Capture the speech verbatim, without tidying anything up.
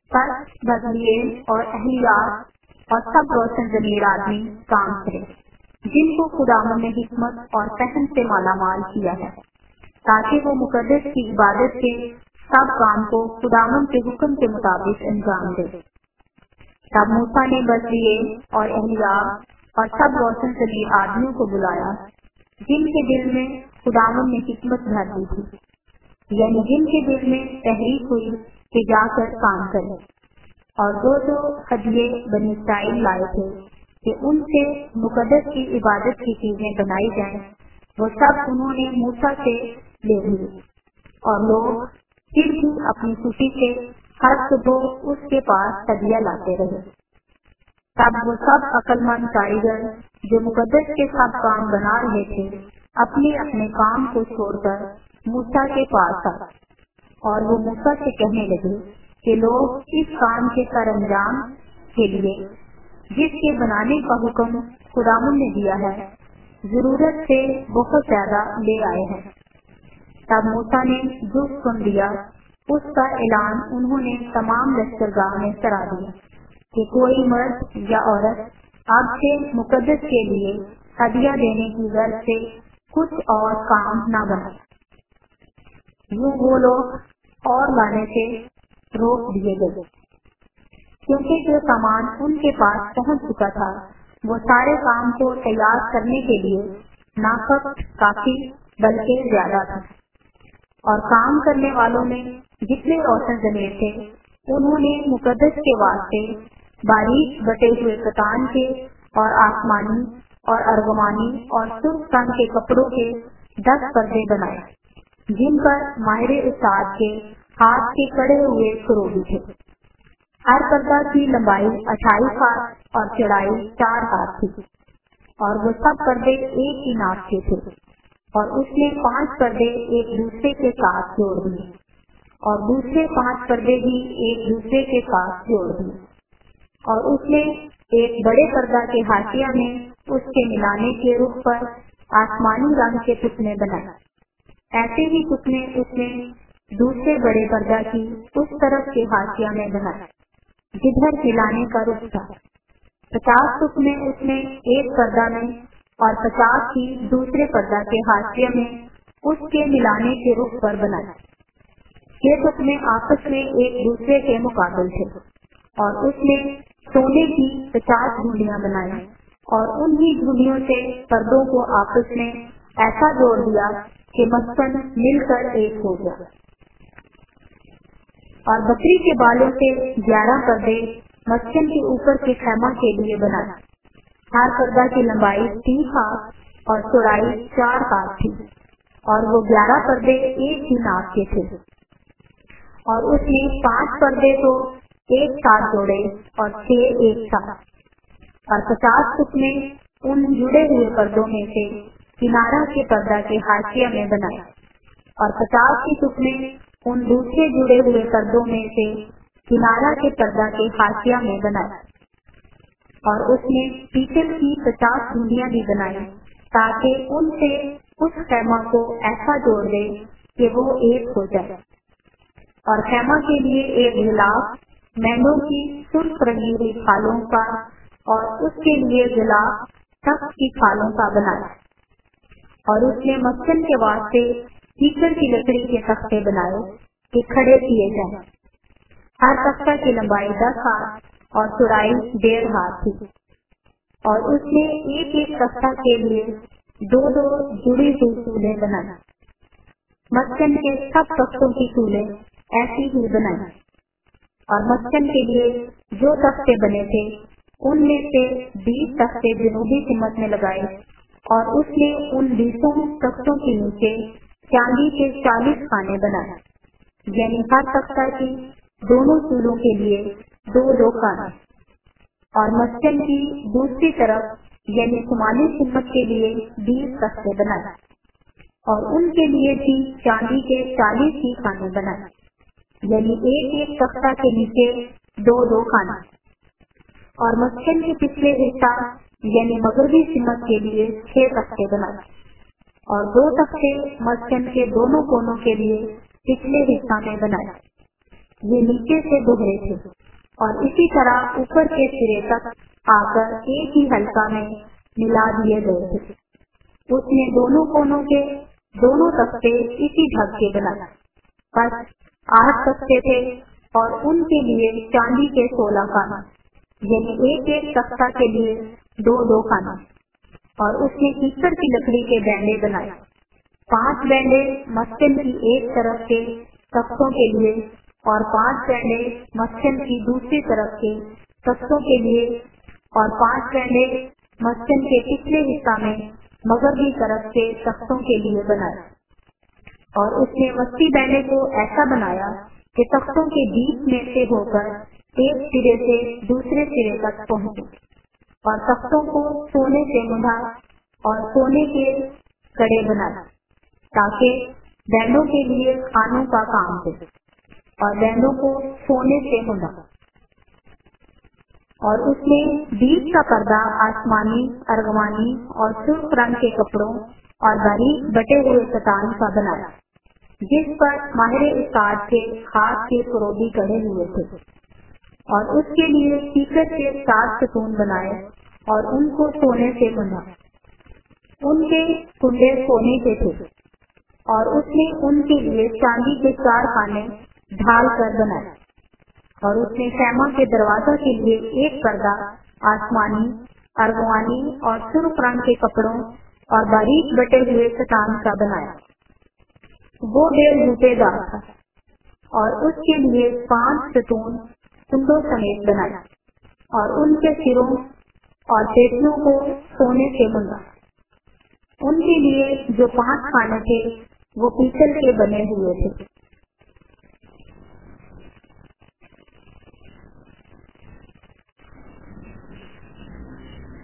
بس بزلیل اور اہلیات اور سب روشن ضمیر آدمی کام کرے جن کو خداوند نے حکمت اور فہم سے مالا مال کیا ہے، تاکہ وہ مقدس کی عبادت کے سب کام کو خداوند کے حکم کے مطابق انجام دے۔ تب موسیٰ نے بزلیل اور اہلیاب اور سب روشن ضمیر آدمیوں کو بلایا جن کے دل میں خداوند نے حکمت بھر دی تھی، یعنی جن کے دل میں تحریک ہوئی کہ جا کر کام کرے، اور جو جو ہدیے بنی اسرائیل لائے تھے کہ ان سے مقدس کی عبادت کی چیزیں بنائی جائیں، وہ سب انہوں نے موسیٰ سے لے لی، اور لوگ پھر بھی اپنی خوشی سے ہر صبح اس کے پاس ہدیہ لاتے رہے۔ تب وہ سب عقل مند کاریگر جو مقدس کے سب کام بنا رہے تھے اپنے اپنے کام کو چھوڑ کر موسیٰ کے پاس آئے، اور وہ موسیٰ سے کہنے لگے کہ لوگ اس کام کے سر انجام کے لیے جس کے بنانے کا حکم خداوند نے دیا ہے ضرورت سے بہت زیادہ لے آئے ہیں۔ تب موسیٰ نے جو سن لیا اس کا اعلان انہوں نے تمام لشکرگاہ میں کرا دیا کہ کوئی مرد یا عورت اب سے مقدس کے لیے ہدیہ دینے کی غرض سے کچھ اور کام نہ بنائے۔ یوں وہ لوگ اور لانے سے روک دیے گئے، کیونکہ جو سامان ان کے پاس پہنچ چکا تھا وہ سارے کام کو تیار کرنے کے لیے نہ فقط کافی بلکہ زیادہ تھا، اور کام کرنے والوں میں جتنے روشن ضمیر تھے انہوں نے مقدس کے واسطے باریک بٹے ہوئے کتان کے اور آسمانی اور ارغوانی اور سرخ رنگ کے کپڑوں کے دس پردے بنائے جن پر ماہر استاد کے ہاتھ کے کڑے ہوئے کروبی تھے۔ ہر پردہ کی لمبائی اٹھائیس ہاتھ اور چوڑائی چار ہاتھ تھی، اور وہ سب پردے ایک ہی ناپ کے تھے، اور اس نے پانچ پردے ایک دوسرے کے ساتھ جوڑ دیے، اور دوسرے پانچ پردے بھی ایک دوسرے کے ساتھ جوڑ دیے، اور اس نے ایک بڑے پردہ کے حاشیہ میں اس کے ملانے کے رخ پر آسمانی رنگ کے ٹکنے بنائے۔ ایسے ہی ٹکنے اس نے دوسرے بڑے پردہ کی اس طرف کے حاشیہ میں بنائے جدھر ملانے کا رخ تھا۔ پچاس ٹکنے اس نے ایک پردہ میں اور پچاس ہی دوسرے پردہ کے حاشیہ میں اس کے ملانے کے رخ پر بنائے۔ یہ ٹکنے آپس میں ایک دوسرے کے مقابل تھے، اور اس نے سونے کی پچاس گھوڑیاں بنائی، اور انہی گھوڑیوں سے پردوں کو آپس میں ایسا جوڑ دیا کہ مسکن مل کر ایک ہو گیا۔ اور بکری کے بالوں سے گیارہ پردے مسکن کے اوپر کے خیمہ کے لیے بنائے۔ ہر پردہ کی لمبائی تیس ہاتھ اور چوڑائی چار ہاتھ تھی، اور وہ گیارہ پردے ایک ہی ناپ کے تھے، اور اس نے پانچ پردے تو ایک ساتھ جوڑے اور چھ ایک ساتھ، اور پچاس ٹکنے ان جڑے ہوئے پردوں میں سے کنارہ کے پردہ کے حاشیہ میں بنائے، اور پچاس ہی ٹکنے ان دوسرے جڑے ہوئے پردوں میں سے کنارہ کے پردہ کے حاشیہ میں بنائے، اور اس نے پیتل کی پچاس گھنڈیاں بھی بنائی تاکہ ان سے اس خیمہ کو ایسا جوڑ دے کہ وہ ایک ہو جائے۔ اور خیمہ کے لیے ایک غلاف مینوں کی سرخ رنگی ہوئی کھالوں کا اور اس کے لیے غلاف تخت کی کھالوں کا بنایا، اور اس نے مسکن کے واسطے پیتل کی لکڑی کے تختے بنائے کہ کھڑے کیے جائیں۔ ہر تختہ کی لمبائی دس ہاتھ اور چوڑائی ڈیڑھ ہاتھ تھی، اور اس نے ایک ایک تختہ کے لیے دو دو جڑی ہوئی چولہے بنائے۔ مسکن کے سب تختوں کی چولہے ایسی ہی بنائی، اور مسکن کے لیے جو تختے بنے تھے ان میں سے بیس تختے جنوبی سمت میں لگائے، اور اس نے ان بیسوں تختوں کے نیچے چاندی کے چالیس خانے بنائے، یعنی ہر تختہ کی دونوں چولوں کے لیے دو دو خانے، اور مسکن کی دوسری طرف یعنی شمالی سمت کے لیے بیس تختے بنائے، اور ان کے لیے بھی چاندی کے چالیس ہی خانے بنائے، یعنی ایک ایک تختہ کے نیچے دو دو خانے، اور مسکن کے پچھلے حصہ یعنی مغربی سمت کے لیے چھ تختے بنائے، اور دو تختے مسکن کے دونوں کونوں کے لیے پچھلے حصہ میں بنائے، ये नीचे से दोहरे थे और इसी तरह ऊपर के सिरे तक आकर एक ही हल्का में मिला दिए गए थे। उसने दोनों कोनों के दोनों तख्ते इसी ढंग के बनाए। बस आठ तख्ते थे और उनके लिए चांदी के सोलह खाना, यानी एक एक तख्ता के लिए दो दो खाना। और उसने कीचड़ की लकड़ी के बैंडे बनाए। पांच बैंडे मस्जिद की एक तरफ के तख्तों के लिए और पांच बैंडे मस्जिद की दूसरी तरफ के तख्तों के लिए और पांच बैंडे मस्जिद के पिछले हिस्सा में मगरबी तरफ के तख्तों के लिए बनाए। और उसने मस्ती बैंडे को ऐसा बनाया कि तख्तों के बीच में से होकर एक सिरे से दूसरे सिरे तक पहुंचे और तख्तों को सोने से मुंधा और सोने के कड़े बनाए ताकि बैंडों के लिए खानों का काम दे और बैंडों को सोने से मुंधा। और उसने बीच का पर्दा आसमानी, अर्गवानी और सुर्ख रंग के कपड़ों और बारीक बटे हुए सतान का बनाया, जिस पर माहिर इस्ताद के हाथ के फरोदी गढ़े हुए थे। और उसके लिए सीकर के सात सतून बनाए और उनको सोने से बना। उनके कुंडे सोने के थे और उसने उनके लिए चांदी के चार खाने ढाल कर बनाए। और उसने खैमा के दरवाजा के लिए एक पर्दा आसमानी, अर्गवानी और सुर्ख रंग के कपड़ों और बारीक बटे हुए सतान का बनाया। वो डेढ़ बूटेदार था और उसके लिए पांच सतून कुंडों समेत बनाया और उनके सिरों और पेटियों को सोने से बुना। उनके लिए जो पांच खाने थे वो पीतल के बने हुए थे